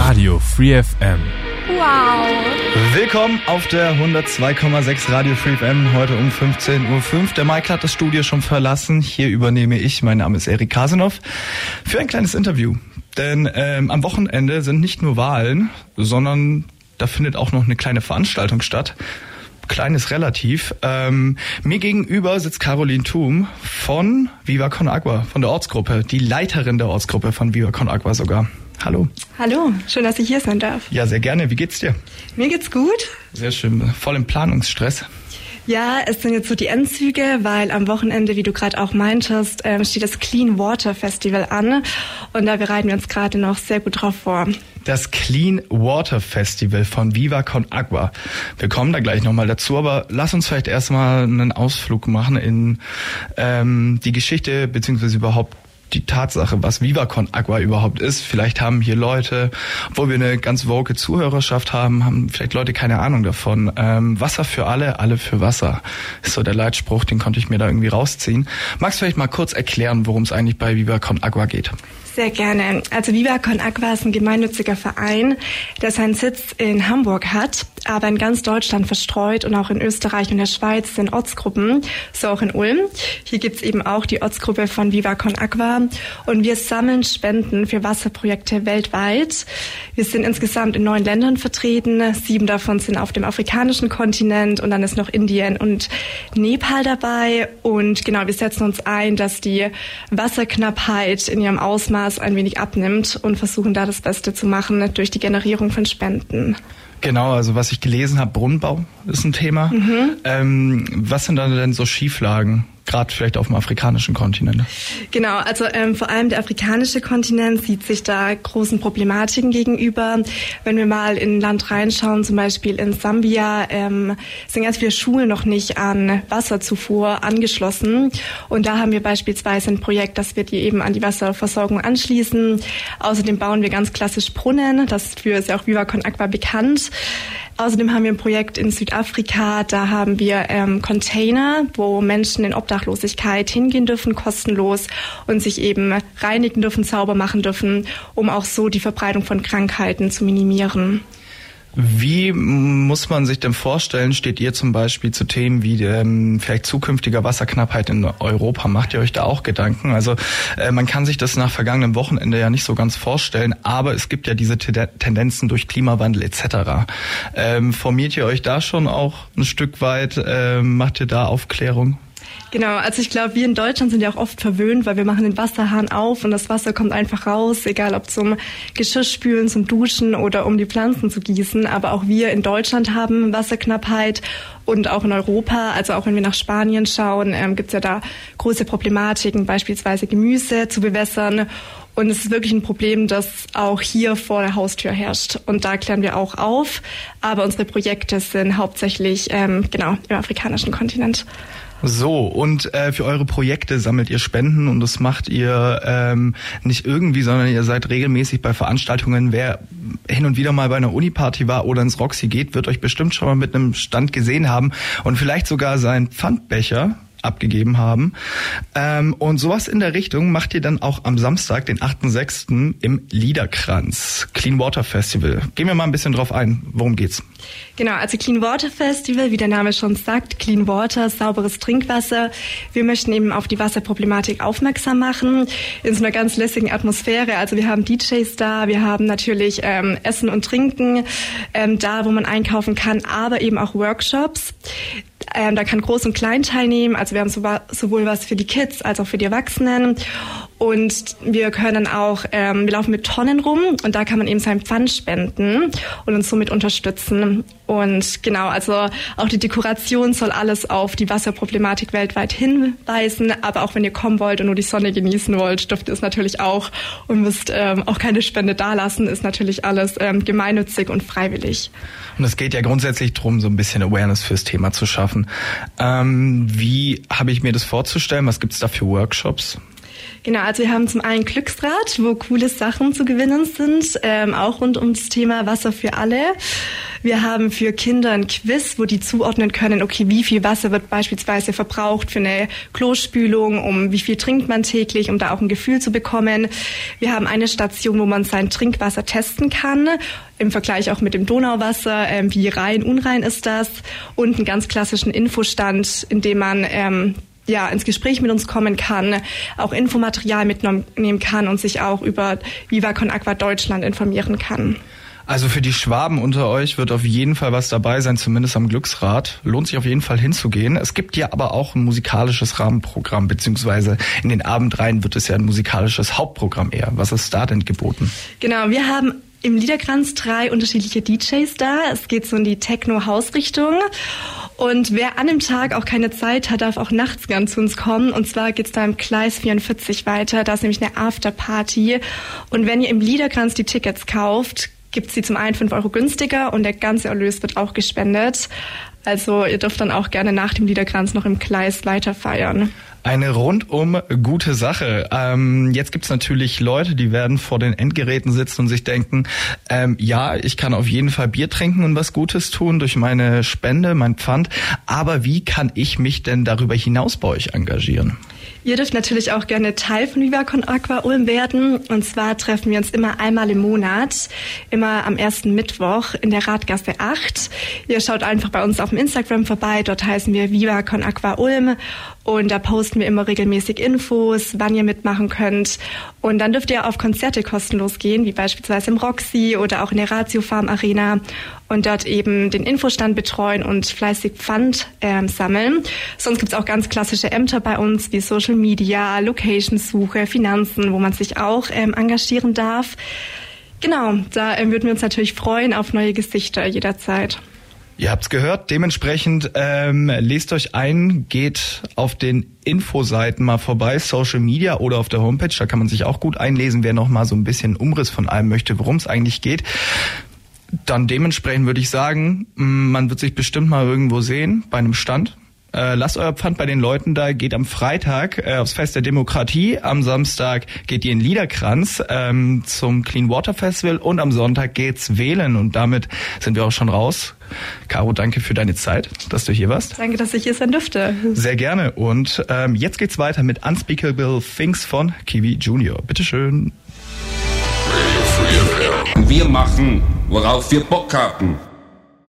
Radio Free FM. Wow. Willkommen auf der 102,6 Radio Free FM, heute um 15.05 Uhr. Der Mike hat das Studio schon verlassen. Hier übernehme ich, mein Name ist Erik Kasenow, für ein kleines Interview. Denn am Wochenende sind nicht nur Wahlen, sondern da findet auch noch eine kleine Veranstaltung statt. Klein ist relativ. Mir gegenüber sitzt Caroline Thum von Viva Con Agua, von der Ortsgruppe, die Leiterin der Ortsgruppe von Viva Con Agua sogar. Hallo. Hallo, schön, dass ich hier sein darf. Ja, sehr gerne. Wie geht's dir? Mir geht's gut. Sehr schön. Voll im Planungsstress. Ja, es sind jetzt so die Endzüge, weil am Wochenende, wie du gerade auch meintest, steht das Clean Water Festival an. Und da bereiten wir uns gerade noch sehr gut drauf vor. Das Clean Water Festival von Viva Con Agua. Wir kommen da gleich nochmal dazu, aber lass uns vielleicht erstmal einen Ausflug machen in die Geschichte beziehungsweise überhaupt die Tatsache, was Viva Con Agua überhaupt ist. Vielleicht haben hier Leute, obwohl wir eine ganz woke Zuhörerschaft haben vielleicht Leute keine Ahnung davon. Wasser für alle, alle für Wasser ist so der Leitspruch, den konnte ich mir da irgendwie rausziehen. Magst du vielleicht mal kurz erklären, worum es eigentlich bei Viva Con Agua geht? Sehr gerne. Also Viva Con Agua ist ein gemeinnütziger Verein, der seinen Sitz in Hamburg hat, aber in ganz Deutschland verstreut und auch in Österreich und der Schweiz sind Ortsgruppen, so auch in Ulm. Hier gibt's eben auch die Ortsgruppe von Viva Con Agua und wir sammeln Spenden für Wasserprojekte weltweit. Wir sind insgesamt in 9 Ländern vertreten, 7 davon sind auf dem afrikanischen Kontinent und dann ist noch Indien und Nepal dabei. Und genau, wir setzen uns ein, dass die Wasserknappheit in ihrem Ausmaß ein wenig abnimmt und versuchen da das Beste zu machen durch die Generierung von Spenden. Genau, also was ich gelesen habe, Brunnenbau ist ein Thema. Was sind da denn so Schieflagen? Gerade vielleicht auf dem afrikanischen Kontinent. Genau, also vor allem der afrikanische Kontinent sieht sich da großen Problematiken gegenüber. Wenn wir mal in ein Land reinschauen, zum Beispiel in Sambia, sind ganz viele Schulen noch nicht an Wasserzufuhr angeschlossen. Und da haben wir beispielsweise ein Projekt, dass wir die eben an die Wasserversorgung anschließen. Außerdem bauen wir ganz klassisch Brunnen. Dafür ist ja auch Viva Con Agua bekannt. Außerdem haben wir ein Projekt in Südafrika, da haben wir Container, wo Menschen in Obdachlosigkeit hingehen dürfen, kostenlos und sich eben reinigen dürfen, sauber machen dürfen, um auch so die Verbreitung von Krankheiten zu minimieren. Wie muss man sich denn vorstellen, steht ihr zum Beispiel zu Themen wie vielleicht zukünftiger Wasserknappheit in Europa? Macht ihr euch da auch Gedanken? Also man kann sich das nach vergangenem Wochenende ja nicht so ganz vorstellen, aber es gibt ja diese Tendenzen durch Klimawandel etc. Formiert ihr euch da schon auch ein Stück weit? Macht ihr da Aufklärung? Genau, also ich glaube, wir in Deutschland sind ja auch oft verwöhnt, weil wir machen den Wasserhahn auf und das Wasser kommt einfach raus, egal ob zum Geschirrspülen, zum Duschen oder um die Pflanzen zu gießen. Aber auch wir in Deutschland haben Wasserknappheit und auch in Europa. Also auch wenn wir nach Spanien schauen, gibt's ja da große Problematiken, beispielsweise Gemüse zu bewässern. Und es ist wirklich ein Problem, das auch hier vor der Haustür herrscht. Und da klären wir auch auf. Aber unsere Projekte sind hauptsächlich im afrikanischen Kontinent. So, und für eure Projekte sammelt ihr Spenden und das macht ihr nicht irgendwie, sondern ihr seid regelmäßig bei Veranstaltungen. Wer hin und wieder mal bei einer Uniparty war oder ins Roxy geht, wird euch bestimmt schon mal mit einem Stand gesehen haben und vielleicht sogar seinen Pfandbecher abgegeben haben. Und sowas in der Richtung macht ihr dann auch am Samstag, den 8.6. im Liederkranz Clean Water Festival. Gehen wir mal ein bisschen drauf ein. Worum geht's? Genau, also Clean Water Festival, wie der Name schon sagt, Clean Water, sauberes Trinkwasser. Wir möchten eben auf die Wasserproblematik aufmerksam machen, in so einer ganz lässigen Atmosphäre. Also wir haben DJs da, wir haben natürlich Essen und Trinken da, wo man einkaufen kann, aber eben auch Workshops. Da kann Groß und Klein teilnehmen. Also wir haben sowohl was für die Kids als auch für die Erwachsenen. Und wir können auch, wir laufen mit Tonnen rum und da kann man eben seinen Pfand spenden und uns somit unterstützen. Und genau, also auch die Dekoration soll alles auf die Wasserproblematik weltweit hinweisen. Aber auch wenn ihr kommen wollt und nur die Sonne genießen wollt, dürft ihr es natürlich auch und müsst auch keine Spende dalassen. Ist natürlich alles gemeinnützig und freiwillig. Und es geht ja grundsätzlich darum, so ein bisschen Awareness fürs Thema zu schaffen. Wie habe ich mir das vorzustellen? Was gibt's da für Workshops? Genau, also wir haben zum einen Glücksrad, wo coole Sachen zu gewinnen sind, auch rund um das Thema Wasser für alle. Wir haben für Kinder ein Quiz, wo die zuordnen können, okay, wie viel Wasser wird beispielsweise verbraucht für eine Klospülung, um wie viel trinkt man täglich, um da auch ein Gefühl zu bekommen. Wir haben eine Station, wo man sein Trinkwasser testen kann, im Vergleich auch mit dem Donauwasser, wie rein, unrein ist das, und einen ganz klassischen Infostand, in dem man ins Gespräch mit uns kommen kann, auch Infomaterial mitnehmen kann und sich auch über Viva Con Agua Deutschland informieren kann. Also für die Schwaben unter euch wird auf jeden Fall was dabei sein, zumindest am Glücksrad. Lohnt sich auf jeden Fall hinzugehen. Es gibt ja aber auch ein musikalisches Rahmenprogramm, beziehungsweise in den Abendreihen wird es ja ein musikalisches Hauptprogramm eher. Was ist da denn geboten? Genau, wir haben im Liederkranz 3 unterschiedliche DJs da. Es geht so in die Techno-House-Richtung. Und wer an dem Tag auch keine Zeit hat, darf auch nachts gern zu uns kommen. Und zwar geht's da im Gleis 44 weiter. Da ist nämlich eine Afterparty. Und wenn ihr im Liederkranz die Tickets kauft, gibt's sie zum einen 5 € günstiger und der ganze Erlös wird auch gespendet. Also ihr dürft dann auch gerne nach dem Liederkranz noch im Gleis weiter feiern. Eine rundum gute Sache. Jetzt gibt's natürlich Leute, die werden vor den Endgeräten sitzen und sich denken, ja, ich kann auf jeden Fall Bier trinken und was Gutes tun durch meine Spende, mein Pfand. Aber wie kann ich mich denn darüber hinaus bei euch engagieren? Ihr dürft natürlich auch gerne Teil von Viva Con Agua Ulm werden. Und zwar treffen wir uns immer einmal im Monat, immer am ersten Mittwoch in der Radgasse 8. Ihr schaut einfach bei uns auf dem Instagram vorbei, dort heißen wir Viva Con Agua Ulm. Und da posten wir immer regelmäßig Infos, wann ihr mitmachen könnt. Und dann dürft ihr auf Konzerte kostenlos gehen, wie beispielsweise im Roxy oder auch in der Ratio Farm Arena. Und dort eben den Infostand betreuen und fleißig Pfand sammeln. Sonst gibt's auch ganz klassische Ämter bei uns, wie Social Media, Locationsuche, Finanzen, wo man sich auch engagieren darf. Genau, da würden wir uns natürlich freuen auf neue Gesichter jederzeit. Ihr habt's gehört, dementsprechend lest euch ein, geht auf den Infoseiten mal vorbei, Social Media oder auf der Homepage, da kann man sich auch gut einlesen, wer noch mal so ein bisschen Umriss von allem möchte, worum es eigentlich geht. Dann dementsprechend würde ich sagen, man wird sich bestimmt mal irgendwo sehen, bei einem Stand. Lasst euer Pfand bei den Leuten da, geht am Freitag aufs Fest der Demokratie, am Samstag geht ihr in Liederkranz zum Clean Water Festival und am Sonntag geht's wählen und damit sind wir auch schon raus. Caro, danke für deine Zeit, dass du hier warst. Danke, dass ich hier sein durfte. Sehr gerne und jetzt geht's weiter mit Unspeakable Things von Kiwi Junior. Bitteschön. Wir machen, worauf wir Bock haben.